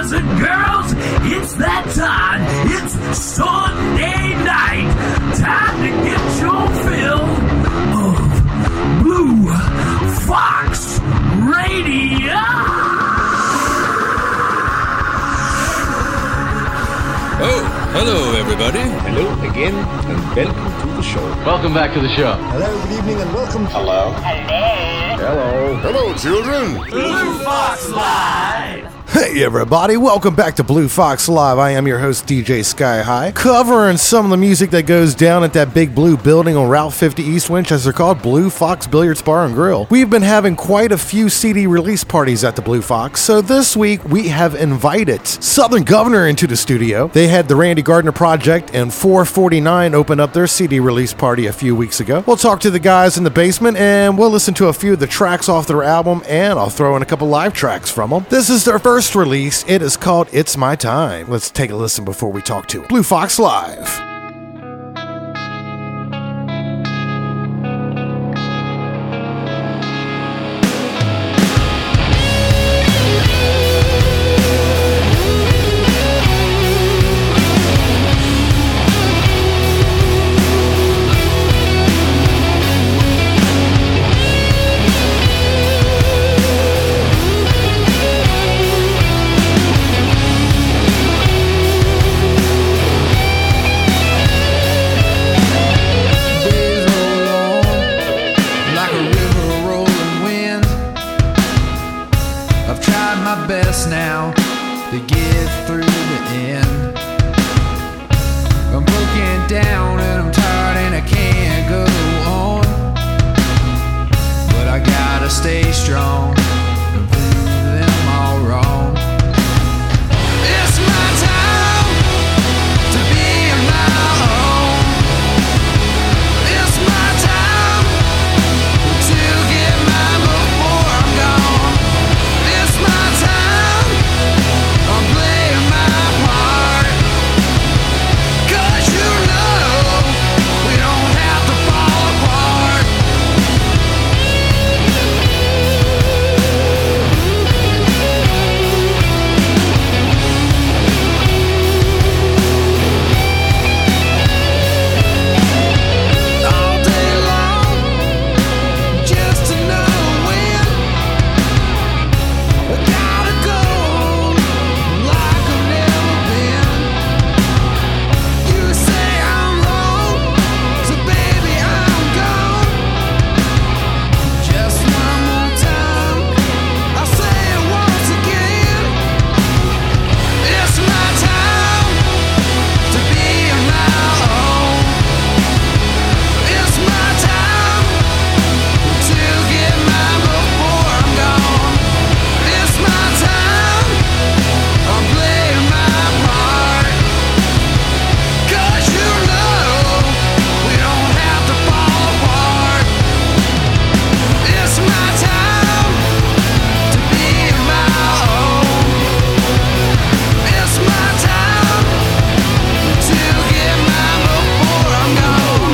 boys and girls, it's that time. It's Sunday night. Time to get your fill of Blue Fox Radio. Oh, hello everybody. Hello again and welcome to the show. Welcome back to the show. Hello, good evening and welcome. Hello. Hello. Hello, children. Blue Fox Live. Hey everybody, welcome back to Blue Fox Live. I am your host DJ Sky High, covering some of the music that goes down at that big blue building on Route 50 East Winchester called Blue Fox Billiards Bar and Grill. We've been having quite a few CD release parties at the Blue Fox, so this week we have invited Southern Governor into the studio. They had the Randy Gardner Project and 449 open up their CD release party a few weeks ago. We'll talk to the guys in the basement and we'll listen to a few of the tracks off their album, and I'll throw in a couple live tracks from them. This is their first release. It is called It's My Time. Let's take a listen before we talk to it. Blue Fox Live. Now to get through the end. I'm broken down and I'm tired and I can't go on, but I gotta stay strong and prove them all wrong. It's my time to be my own. It's my time to get mine before I'm gone. It's my time. I'm playing my part, 'cause you know we don't have to fall apart. All day long, just to know when I gotta go like I've never been. You say I'm wrong, so baby I'm gone. Just one more time, I'll say it once again. It's my time to be my own. It's my time to get mine before I'm gone. It's my time. I'm playing my part, 'cause you know we don't have to fall apart. It's my time to be my own. It's my time to get mine before I'm gone.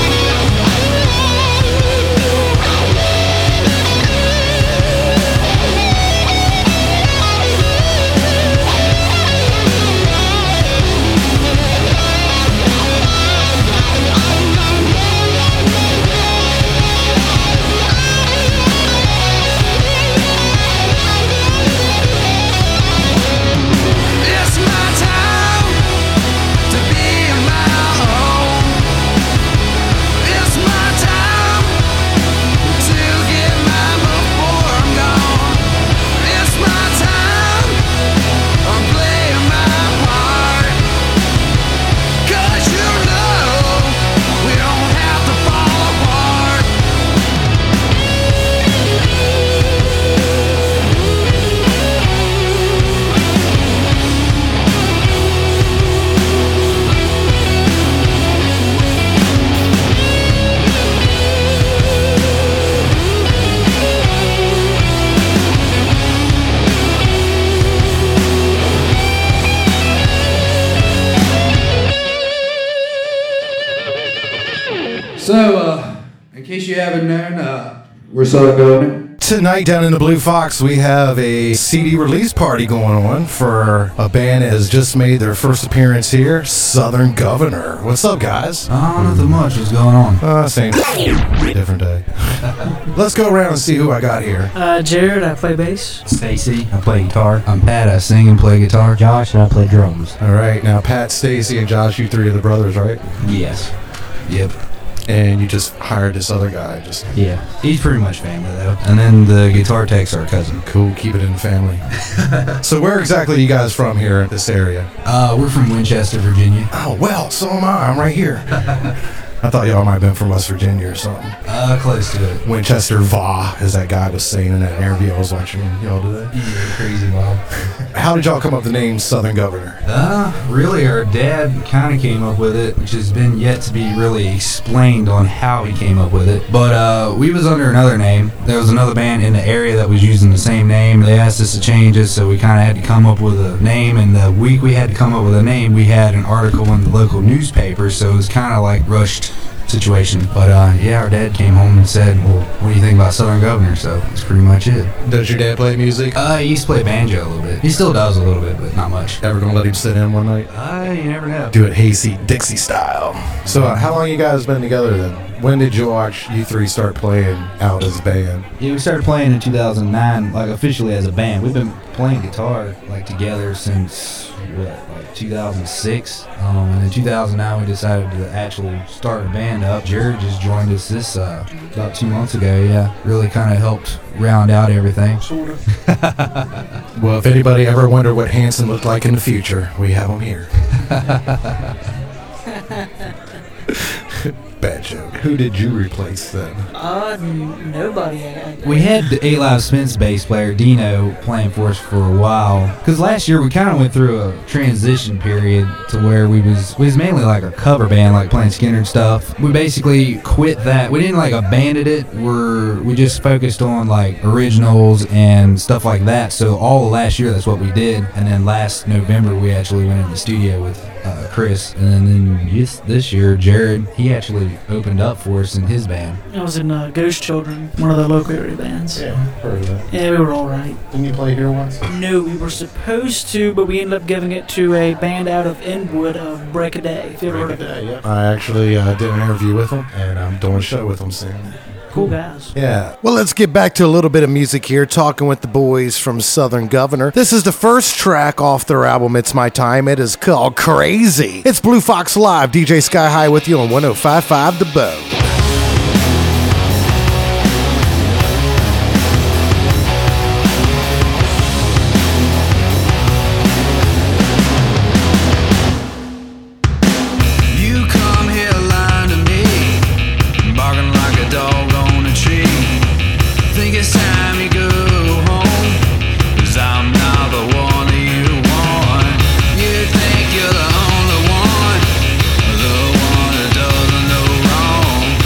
It's my time to be my own. It's my time to get mine before I'm gone. It's my time. I'm playing my part, 'cause you know we don't have to fall apart. So, in case you haven't known, we're Southern Governor. Tonight down in the Blue Fox, we have a CD release party going on for a band that has just made their first appearance here, Southern Governor. What's up, guys? Nothing much. What's going on? Same. Different day. Let's go around and see who I got here. Jared, I play bass. Stacy, I play guitar. I'm Pat. I sing and play guitar. Josh, and I play drums. All right, now Pat, Stacy, and Josh, you three are the brothers, right? Yes. Yep. And you just hired this other guy. Just Yeah. He's pretty much family though. And then the guitar tech's our cousin. cool, keep it in the family. So where exactly are you guys from here in this area? We're from Winchester, Virginia. Oh, well, so am I. I'm right here. I thought y'all might have been from West Virginia or something. Close to it. Winchester Va, as that guy was saying in that interview I was watching y'all today. Yeah, crazy Bob. How did y'all come up with the name Southern Governor? Really, our dad kind of came up with it, which has been yet to be really explained on how he came up with it. But we was under another name. There was another band in the area that was using the same name. They asked us to change it, so we kind of had to come up with a name. And the week we had to come up with a name, we had an article in the local newspaper, so it was kind of like rushed situation. But yeah, our dad came home and said, well, what do you think about Southern Governor? So that's pretty much it. Does your dad play music? He used to play banjo a little bit. He still does a little bit, but not much. Ever gonna let him sit in one night? You never know. Do it Hayseed Dixie style. So how long you guys been together then? When did you three start playing out as a band? Yeah, we started playing in 2009, like officially as a band. We've been playing guitar like together since like 2006. And in 2009 we decided to actually start a band up. Jared just joined us this about 2 months ago. Yeah, really kind of helped round out everything. Sort of. Well, if anybody ever wondered what Hanson looked like in the future, we have him here. Bad joke. Who did you replace then? Nobody. We had the A Live Spence bass player Dino playing for us for a while, because last year we kind of went through a transition period to where we was mainly like a cover band, like playing Skinner and stuff. We basically quit that. We didn't like abandon it. We just focused on like originals and stuff like that. So all of last year that's what we did, and then last November we actually went in the studio with Chris, and then this year Jared, he actually opened up for us in his band. I was in Ghost Children, one of the local area bands. Yeah, heard of that. Yeah, we were all right. Didn't you play here once? No, we were supposed to, but we ended up giving it to a band out of Inwood of Break a Day. If you ever heard of it. Yeah. I actually did an interview with him, and I'm doing a show with him soon. Cool guys. Yeah. Well, let's get back to a little bit of music here, talking with the boys from Southern Governor. This is the first track off their album, It's My Time. It is called Crazy. It's Blue Fox Live, DJ Sky High with you on 105.5 The Bow. You're the only one, the one that doesn't know wrong.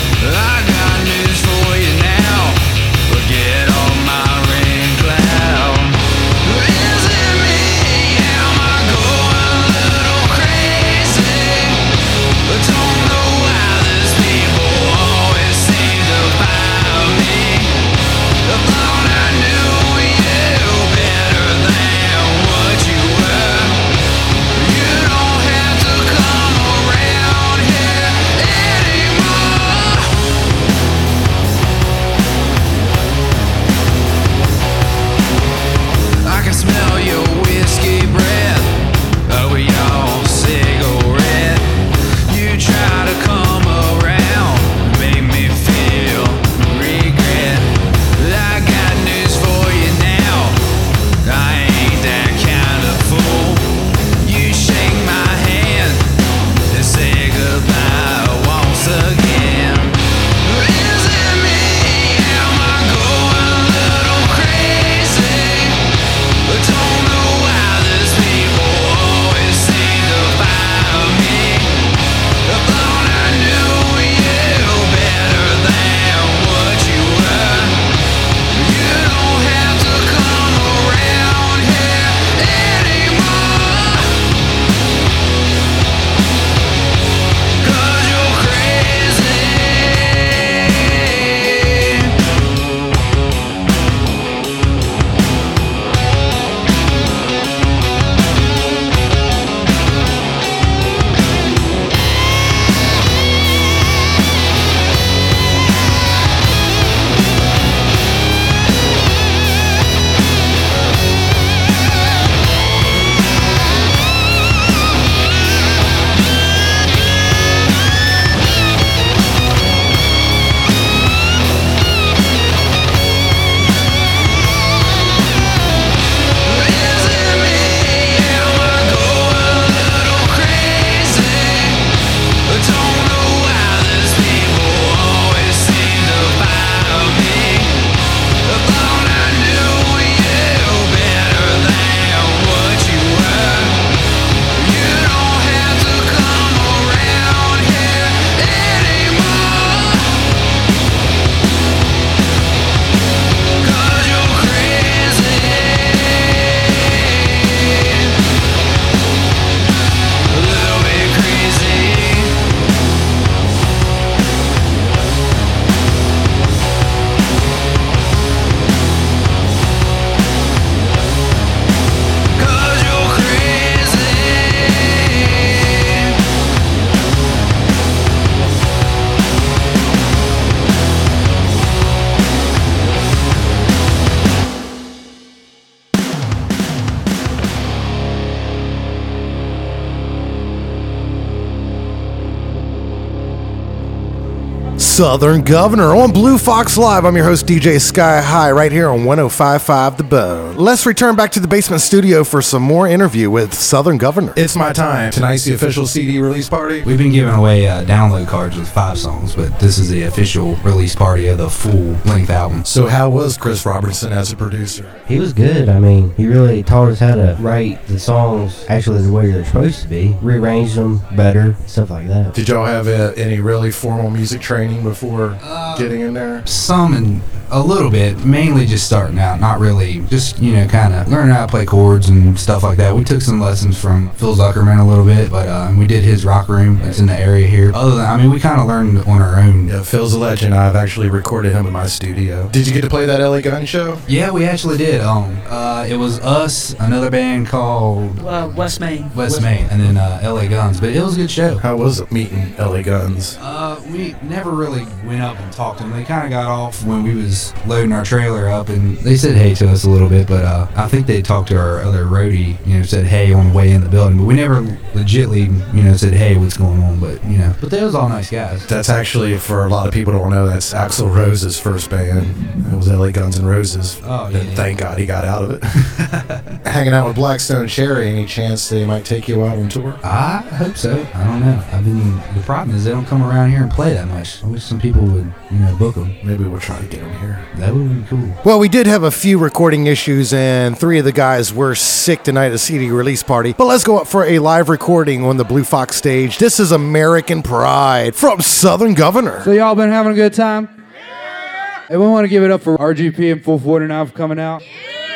Southern Governor on Blue Fox Live. I'm your host, DJ Sky High, right here on 105.5 The Bone. Let's return back to the basement studio for some more interview with Southern Governor. It's my time. Tonight's the official CD release party. We've been giving away download cards with 5 songs, but this is the official release party of the full-length album. So how was Chris Robertson as a producer? He was good. I mean, he really taught us how to write the songs actually the way they're supposed to be, rearrange them better, stuff like that. Did y'all have any really formal music training before getting in there? Some and a little bit, mainly just starting out, not really, just, kind of learning how to play chords and stuff like that. We took some lessons from Phil Zuckerman a little bit, but we did his rock room. It's in the area here. Other than, we kind of learned on our own. Yeah, Phil's a legend. I've actually recorded him in my studio. Did you get to play that LA Gun show? Yeah, we actually did. It was us, another band called West Main, and then LA Guns. But it was a good show. How was it meeting LA Guns? We never really went up and talked to them. They kind of got off when we was loading our trailer up, and they said hey to us a little bit. But I think they talked to our other roadie, said hey on the way in the building. But we never legitly, said hey, what's going on. But they was all nice guys. That's actually, for a lot of people who don't know, that's Axl Rose's first band. It was LA Guns N' Roses. Oh, yeah. And thank God he got out of it. Hanging out with Blackstone Cherry, any chance they might take you out on tour? I hope so. I don't know. The problem is they don't come around here and play that much. I wish some people would, book them. Maybe we'll try to get them here. That would be cool. Well, we did have a few recording issues, and 3 of the guys were sick tonight at the CD release party. But let's go up for a live recording on the Blue Fox stage. This is American Pride from Southern Governor. So y'all been having a good time? Yeah! Everyone want to give it up for RGP and Full 49 for coming out?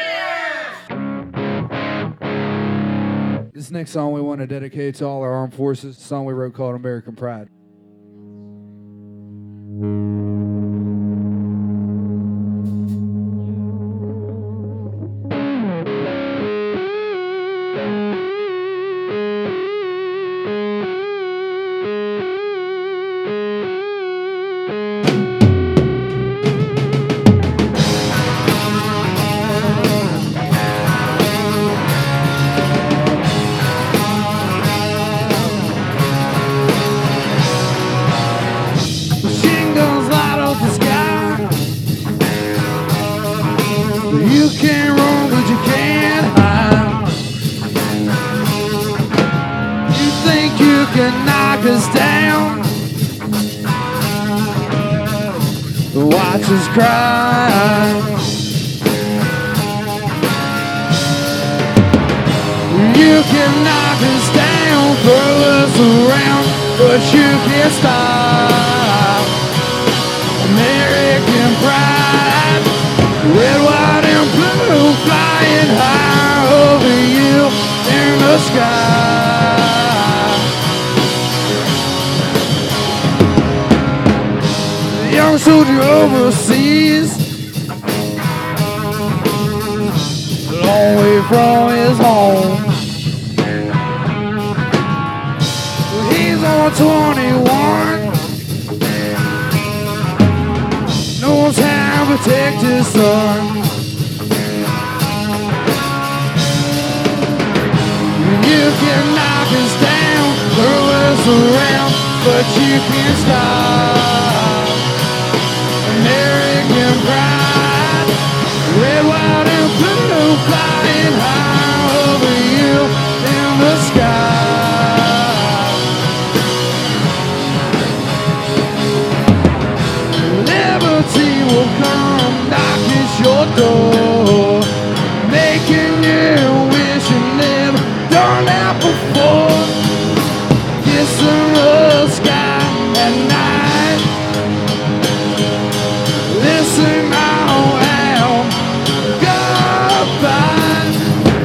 Yeah! This next song we want to dedicate to all our armed forces. It's a song we wrote called American Pride. You can't run, but you can't hide. You think you can knock us down, watch us cry. You can knock us down, throw us around, but you can't stop American pride. Red, white, and blue, flying high over you in the sky. The young soldier overseas, long way from his home. He's on 21. Knows how to protect his son. You can knock us down, throw us around, but you can't stop American pride. Red, white, and blue, flying high over you in the sky. Liberty will come knock at your door, making you wish you never done that before. Kissing the sky at night. Listen now and goodbye.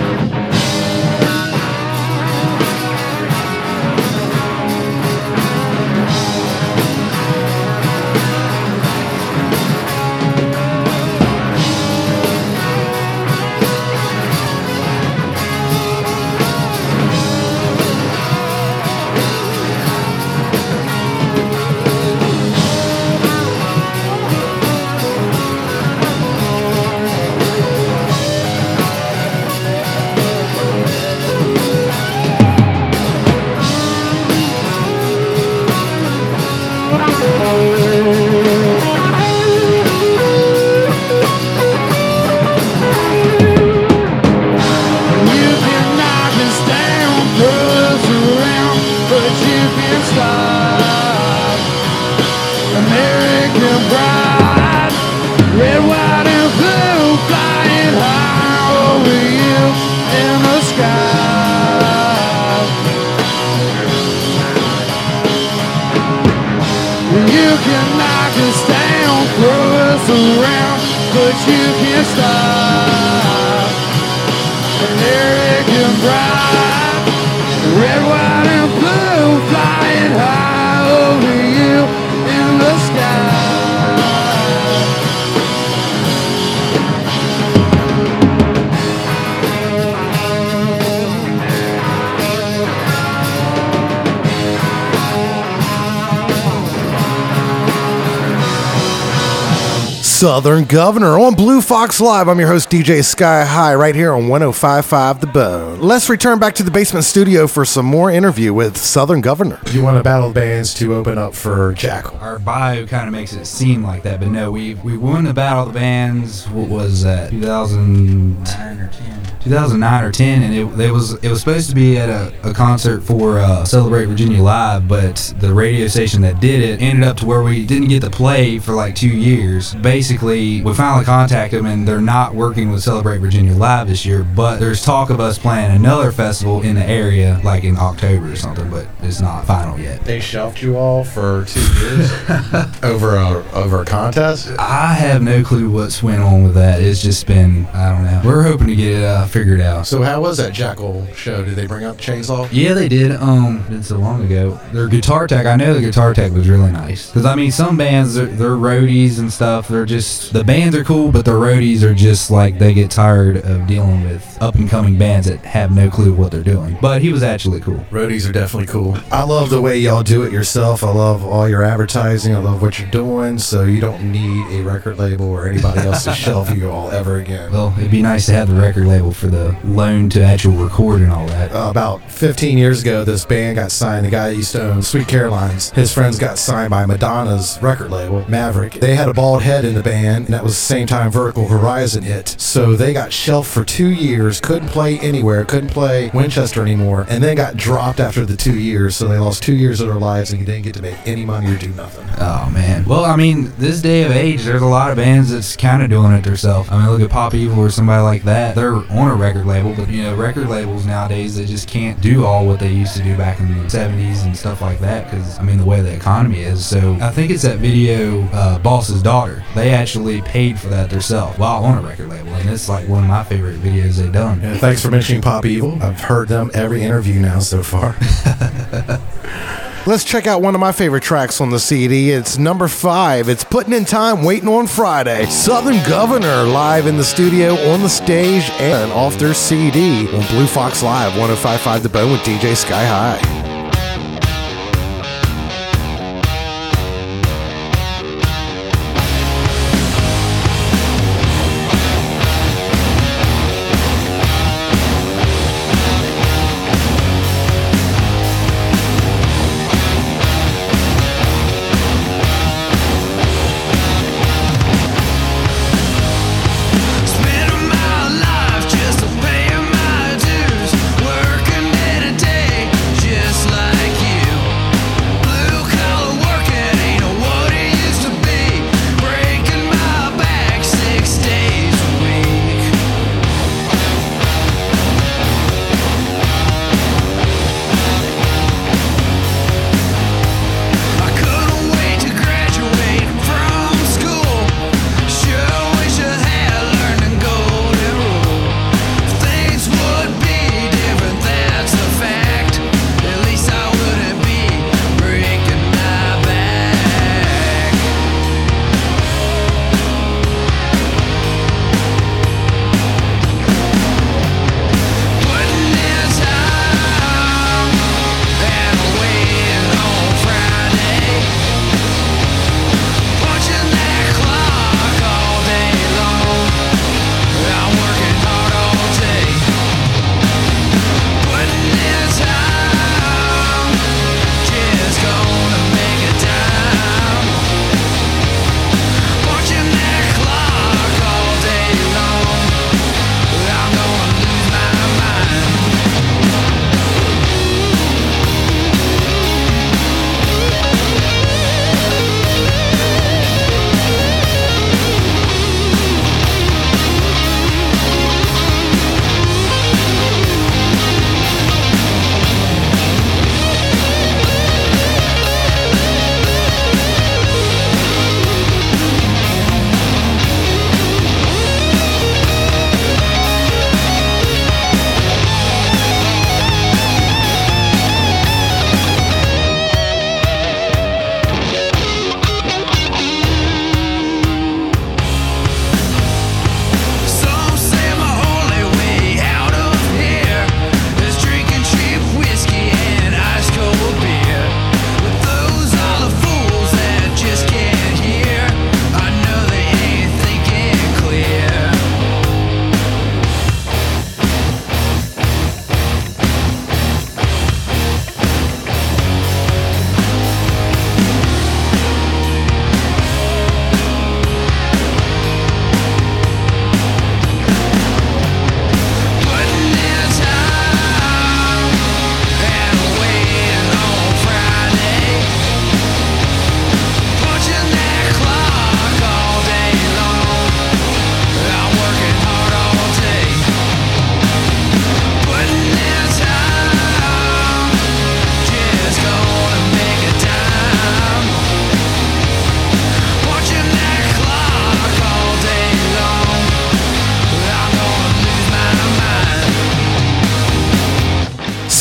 and bright. Red, white, and blue flying high over you in the sky. Southern Governor on Blue Fox Live. I'm your host, DJ Sky High, right here on 105.5 The Bone. Let's return back to the basement studio for some more interview with Southern Governor. You want to battle bands to open up for Jackal? Our bio kind of makes it seem like that, but no, we won the Battle of the Bands. What was that? 2009 or 10. 2009 or 10, and it was supposed to be at a concert for Celebrate Virginia Live, but the radio station that did it ended up to where we didn't get to play for like 2 years. Basically, we finally contacted them, and they're not working with Celebrate Virginia Live this year, but there's talk of us playing another festival in the area, like in October or something, but it's not final yet. They shelved you all for 2 years over a contest? I have no clue what's went on with that. It's just been, I don't know. We're hoping to get it figured out. So how was that Jackal show? Did they bring out the chainsaw? Yeah, they did. Been so long ago. Their guitar tech, I know the guitar tech was really nice. Because, I mean, some bands, they're roadies and stuff. They're just, the bands are cool, but the roadies are just like, they get tired of dealing with up-and-coming bands that have no clue what they're doing. But he was actually cool. Roadies are definitely cool. I love the way y'all do it yourself. I love all your advertising. I love what you're doing. So you don't need a record label or anybody else to shelf you all ever again. Well, it'd be nice to have the record label for the loan to actual record and all that. About 15 years ago, this band got signed. The guy that used to own Sweet Carolines, his friends got signed by Madonna's record label, Maverick. They had a bald head in the band, and that was the same time Vertical Horizon hit. So they got shelved for 2 years, couldn't play anywhere, couldn't play Winchester anymore, and then got dropped after the 2 years. So they lost 2 years of their lives and didn't get to make any money or do nothing. Oh, man. Well, I mean, this day of age, there's a lot of bands that's kind of doing it themselves. I mean, look at Pop Evil or somebody like that. They're on a record label, but, you know, record labels nowadays, they just can't do all what they used to do back in the 70s and stuff like that because, I mean, the way the economy is. So I think it's that video, Boss's Daughter. They actually paid for that themselves while on a record label, and it's like one of my favorite videos they've done. Yeah, thanks for mentioning Pop Evil. I've heard them every interview now so far. Let's check out one of my favorite tracks on the CD. It's number 5. It's Putting in Time, Waiting on Friday. Southern Governor live in the studio, on the stage, and off their CD on Blue Fox Live, 105.5 The Bone with DJ Sky High. Just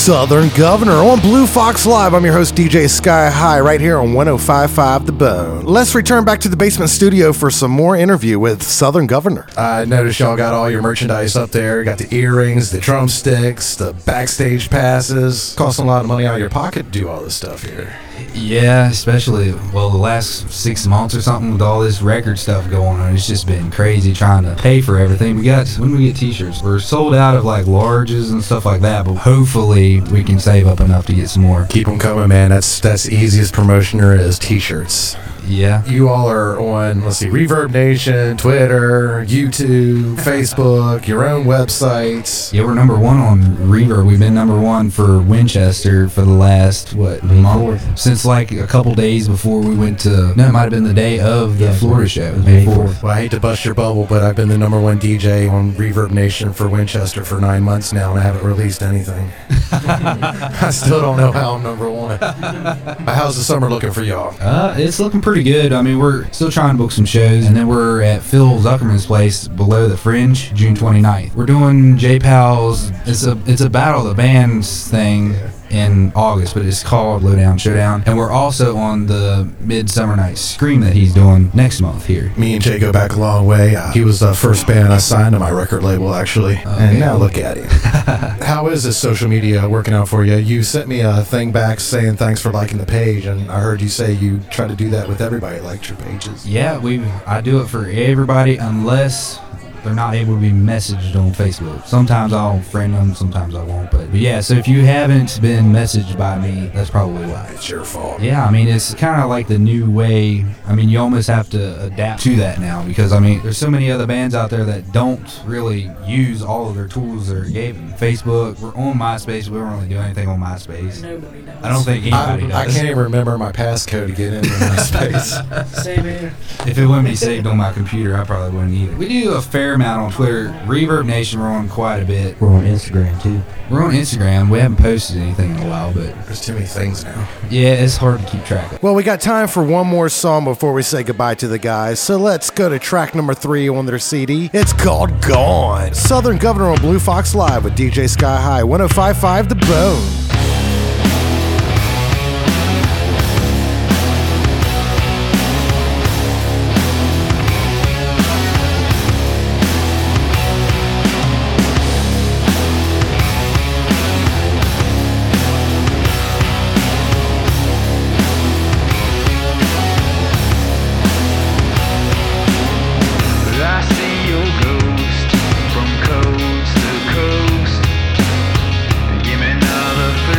Southern Governor on Blue Fox Live. I'm your host, DJ Sky High, right here on 105.5 The Bone. Let's return back to the basement studio for some more interview with Southern Governor. I noticed y'all got all your merchandise up there. You got the earrings, the drumsticks, the backstage passes. Costing a lot of money out of your pocket to do all this stuff here. Yeah, especially, the last 6 months or something with all this record stuff going on, it's just been crazy trying to pay for everything. When we get t-shirts, we're sold out of like larges and stuff like that, but hopefully we can save up enough to get some more. Keep them coming, man. That's the easiest promotion there is, t-shirts. Yeah. You all are on, Reverb Nation, Twitter, YouTube, Facebook, your own websites. Yeah, we're number one on Reverb. We've been number one for Winchester for the last, month? Since like a couple days before we went to, it might have been the day of the Florida show, May 4th. Well, I hate to bust your bubble, but I've been the number one DJ on Reverb Nation for Winchester for 9 months now, and I haven't released anything. I still don't know how I'm number one. How's the summer looking for y'all? It's looking pretty good. I mean, we're still trying to book some shows, and then we're at Phil Zuckerman's place below the Fringe, June 29th. We're doing J-Pal's. It's a Battle of the Bands thing in August, but it's called Lowdown Showdown, and we're also on the Midsummer Night's Scream that he's doing next month here. Me and Jay go back a long way. He was the first band I signed to my record label, actually. Okay. And now look at him. How is this social media working out for you? You sent me a thing back saying thanks for liking the page, and I heard you say you try to do that with everybody that likes your pages. Yeah, I do it for everybody unless they're not able to be messaged on Facebook. Sometimes I'll friend them, sometimes I won't. But yeah, so if you haven't been messaged by me, that's probably why. It's your fault. Yeah, I mean, it's kind of like the new way. I mean, you almost have to adapt to that now because, there's so many other bands out there that don't really use all of their tools that are given. Facebook, we're on MySpace. We don't really do anything on MySpace. Nobody does. I don't think anybody does. I can't even remember my passcode to get into MySpace. Same here. If it wouldn't be saved on my computer, I probably wouldn't either. We do a fair amount on Twitter. Reverb Nation, we're on quite a bit. We're on Instagram too. We're on Instagram. We haven't posted anything in a while, but there's too many things now. Yeah, it's hard to keep track of. Well, we got time for one more song before we say goodbye to the guys, so let's go to track number 3 on their CD. It's called Gone. Southern Governor on Blue Fox Live with DJ Sky High, 105.5 The Bone. Give me another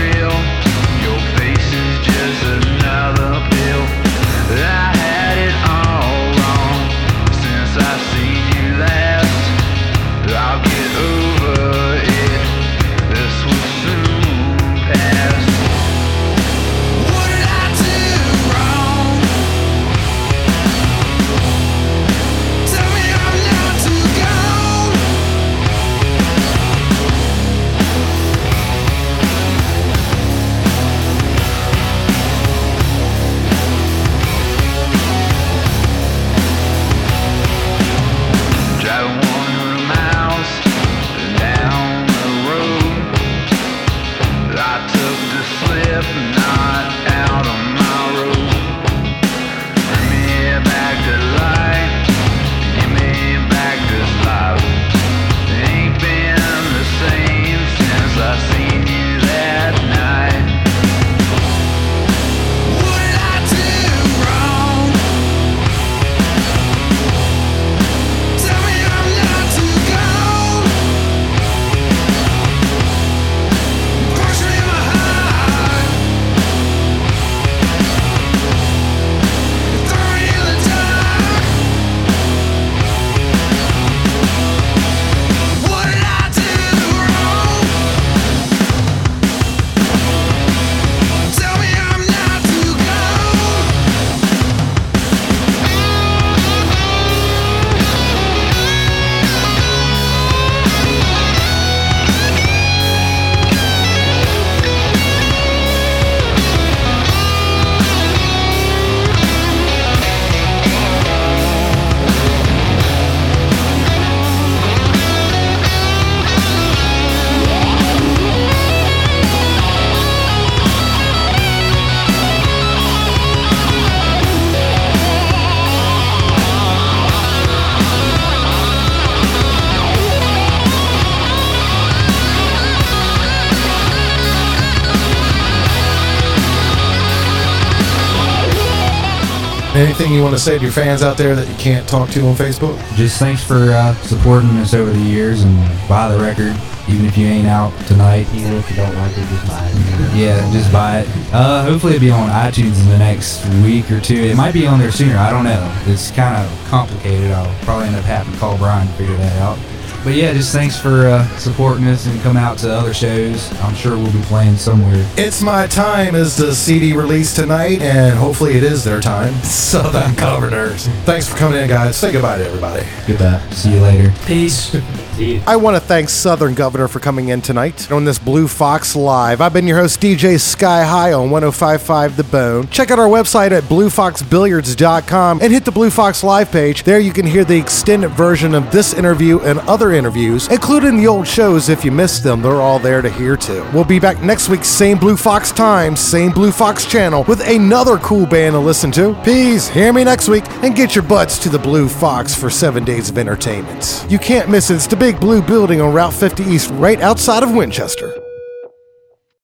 Anything you want to say to your fans out there that you can't talk to on Facebook? Just thanks for supporting us over the years, and buy the record, even if you ain't out tonight. Even if you don't like it, just buy it. Yeah, just buy it. Hopefully it'll be on iTunes in the next week or two. It might be on there sooner, I don't know. It's kind of complicated. I'll probably end up having to call Brian to figure that out. But yeah, just thanks for supporting us and come out to other shows. I'm sure we'll be playing somewhere. It's My Time is the CD release tonight, and hopefully it is their time. Southern Governors. Thanks for coming in, guys. Say goodbye to everybody. Goodbye. See you later. Peace. I want to thank Southern Governor for coming in tonight on this Blue Fox Live. I've been your host, DJ Sky High on 105.5 The Bone. Check out our website at bluefoxbilliards.com and hit the Blue Fox Live page. There you can hear the extended version of this interview and other interviews, including the old shows. If you missed them, they're all there to hear too. We'll be back next week, same Blue Fox time, same Blue Fox channel, with another cool band to listen to. Peace. Hear me next week and get your butts to the Blue Fox for 7 days of entertainment. You can't miss it. It's the Big Blue Building on Route 50 East, right outside of Winchester.